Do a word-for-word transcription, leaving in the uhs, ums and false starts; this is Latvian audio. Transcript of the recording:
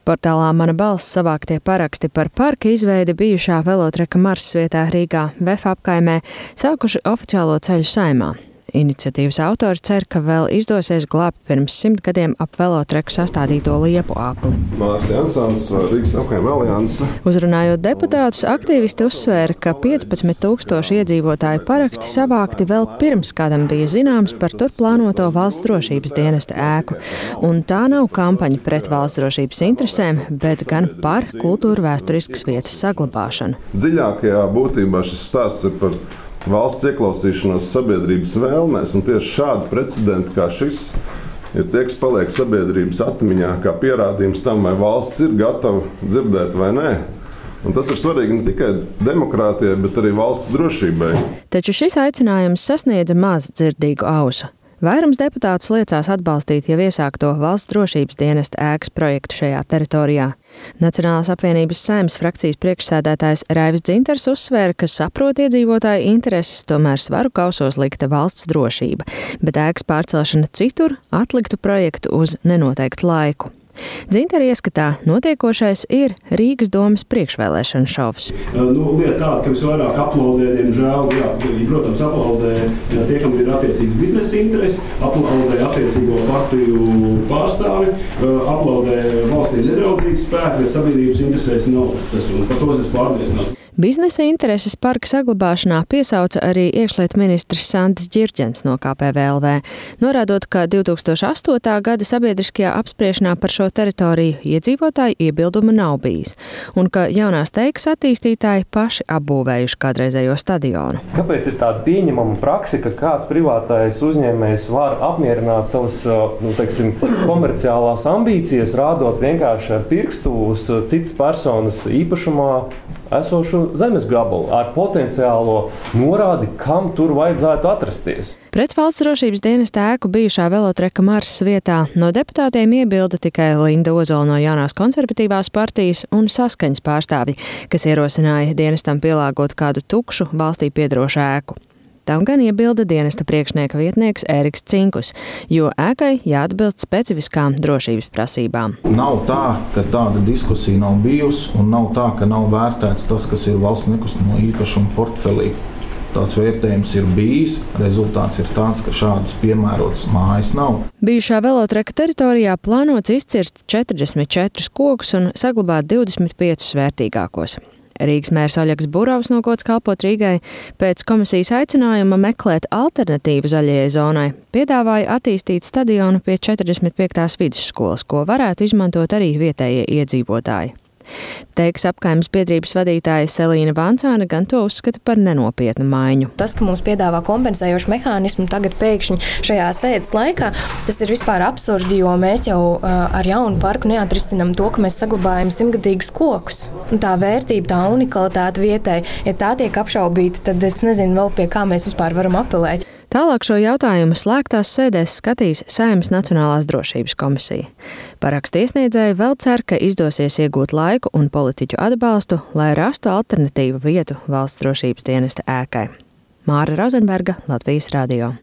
Portālā Mana balss savāktie paraksti par parka izveidi bijušā velotreka Marss vietā Rīgā Vef apkaimē sākuši oficiālo ceļu Saeimā. Iniciatīvas autori cer, ka vēl izdosies glābt pirms simt gadiem ap velotreku sastādīto liepu apli. Mārs Jansons, Rīgas apkaime alianse. Uzrunājot deputātus, aktīvisti uzsvēra, ka piecpadsmit tūkstoši iedzīvotāju paraksti savākti vēl pirms kādam bija zināms par tur plānoto valsts drošības dienesta ēku. Un tā nav kampaņa pret valsts drošības interesēm, bet gan par kultūra vēsturiskas vietas saglabāšanu. Dziļākajā būtībā šis stāsts ir par valsts ieklausīšanos sabiedrības vēlmēs, un tieši šādi precedenti kā šis ir tie, kas paliek sabiedrības atmiņā kā pierādījums tam, vai valsts ir gatava dzirdēt vai nē. Un tas ir svarīgi ne tikai demokrātijai, bet arī valsts drošībai. Taču šis aicinājums sasniedza maz dzirdīgu ausu. Vairums deputātus liecās atbalstīt jau iesākto valsts drošības dienesta ēkas projektu šajā teritorijā. Nacionālās apvienības Saeimas frakcijas priekšsēdētājs Raivis Dzintars uzsvēra, ka saprot iedzīvotāju intereses, tomēr svaru kausos likta valsts drošība, bet ēkas pārcelšana citur atliktu projektu uz nenoteiktu laiku. Dzintara ieskatā notiekošais ir Rīgas domas priekšvēlēšana šovs. Nu, lieta tāda, ka visvairāk aplaudē, diemžēl, jā, protams, aplaudē tie, kam ir attiecīgs biznesa interesi, aplaudē attiecīgo partiju pārstāvi, aplaudē valstī nedraudzīgas spēki, ja sabiedrības interesēs nav. Tas, par to es esmu pārliecināts. Biznesa intereses parka saglabāšanā piesauca arī iekšlietu ministrs Sandis Ģirģens no K P V L V, norādot, ka divi tūkstoši astotā gada sabiedriskajā apspriešanā par šo teritoriju iedzīvotāju iebilduma nav bijis, un ka jaunās teikas attīstītāji paši apbūvējuši kādreizējo stadionu. Kāpēc ir tāda pieņemama prakse, ka kāds privātais uzņēmējs var apmierināt savas, nu, teiksim, komerciālās ambīcijas, rādot vienkārši ar pirkstu uz citas personas īpašumā esošu zemes gabalu ar potenciālo norādi, kam tur vajadzētu atrasties. Pret valsts drošības dienesta ēku bijušā velotreka Marss vietā no deputātiem iebilda tikai Linda Ozola no Jaunās konservatīvās partijas un Saskaņas pārstāvji, kas ierosināja dienestam pielāgot kādu tukšu valstī piederošu ēku. Tam gan iebilda dienesta priekšnieka vietnieks Ēriks Cinkus, jo ēkai jāatbilst specifiskām drošības prasībām. Nav tā, ka tāda diskusija nav bijusi, un nav tā, ka nav vērtēts tas, kas ir valsts nekustamo īpašumu portfelī. Tāds vērtējums ir bijis, rezultāts ir tāds, ka šādas piemērotas mājas nav. Bijušā velotreka teritorijā plānots izcirst četrdesmit četrus kokus un saglabāt divdesmit piecus vērtīgākos. Rīgas mērs Oļegs Burovs nokots kalpot Rīgai pēc komisijas aicinājuma meklēt alternatīvu zaļajai zonai, piedāvāja attīstīt stadionu pie četrdesmit piektās vidusskolas, ko varētu izmantot arī vietējie iedzīvotāji. Teikas apkaimes biedrības vadītāja Selīna Vancāne gan to uzskata par nenopietnu maiņu. Tas, ka mums piedāvā kompensējošu mehānismu tagad pēkšņi šajā sēdes laikā, tas ir vispār absurdi, jo mēs jau ar jaunu parku neatrisinam to, ka mēs saglabājam simtgadīgus kokus. Un tā vērtība, tā unikalitāte vietai, ja tā tiek apšaubīta, tad es nezinu vēl pie kā mēs vispār varam apelēt. Tālāk šo jautājumu slēgtās sēdēs skatīs Saeimas Nacionālās drošības komisija. Parakstu iesniedzēji vēl cer, ka izdosies iegūt laiku un politiķu atbalstu, lai rastu alternatīvu vietu valsts drošības dienesta ēkai. Māra Rozenberga, Latvijas radio.